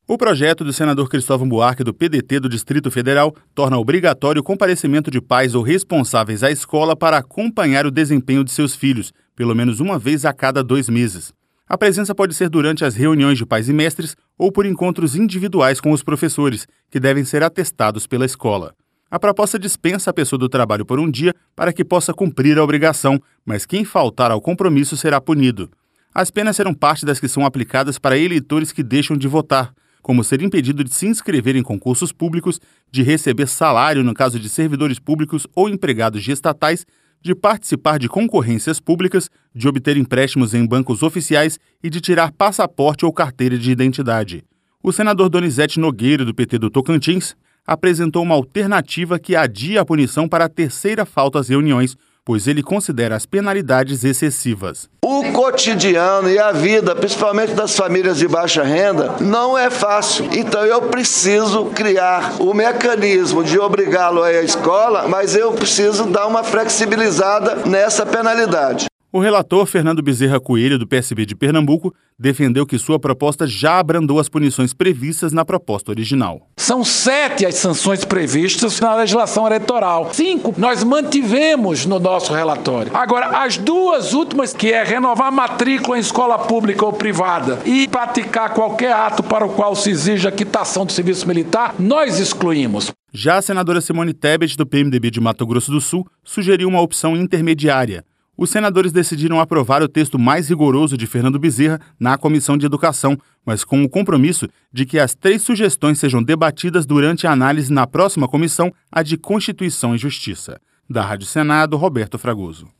O projeto do senador Cristóvão Buarque, do PDT do Distrito Federal, torna obrigatório o comparecimento de pais ou responsáveis à escola para acompanhar o desempenho de seus filhos, pelo menos uma vez a cada 2 meses. A presença pode ser durante as reuniões de pais e mestres ou por encontros individuais com os professores, que devem ser atestados pela escola. A proposta dispensa a pessoa do trabalho por um dia para que possa cumprir a obrigação, mas quem faltar ao compromisso será punido. As penas serão parte das que são aplicadas para eleitores que deixam de votar, como ser impedido de se inscrever em concursos públicos, de receber salário no caso de servidores públicos ou empregados de estatais, de participar de concorrências públicas, de obter empréstimos em bancos oficiais e de tirar passaporte ou carteira de identidade. O senador Donizete Nogueira, do PT do Tocantins, apresentou uma alternativa que adia a punição para a terceira falta às reuniões, pois ele considera as penalidades excessivas. O cotidiano e a vida, principalmente das famílias de baixa renda, não é fácil. Então eu preciso criar o mecanismo de obrigá-lo a ir à escola, mas eu preciso dar uma flexibilizada nessa penalidade. O relator Fernando Bezerra Coelho, do PSB de Pernambuco, defendeu que sua proposta já abrandou as punições previstas na proposta original. São 7 as sanções previstas na legislação eleitoral. 5 nós mantivemos no nosso relatório. Agora, as 2 últimas, que é renovar a matrícula em escola pública ou privada e praticar qualquer ato para o qual se exija a quitação do serviço militar, nós excluímos. Já a senadora Simone Tebet, do PMDB de Mato Grosso do Sul, sugeriu uma opção intermediária. Os senadores decidiram aprovar o texto mais rigoroso de Fernando Bezerra na Comissão de Educação, mas com o compromisso de que as 3 sugestões sejam debatidas durante a análise na próxima comissão, a de Constituição e Justiça. Da Rádio Senado, Roberto Fragoso.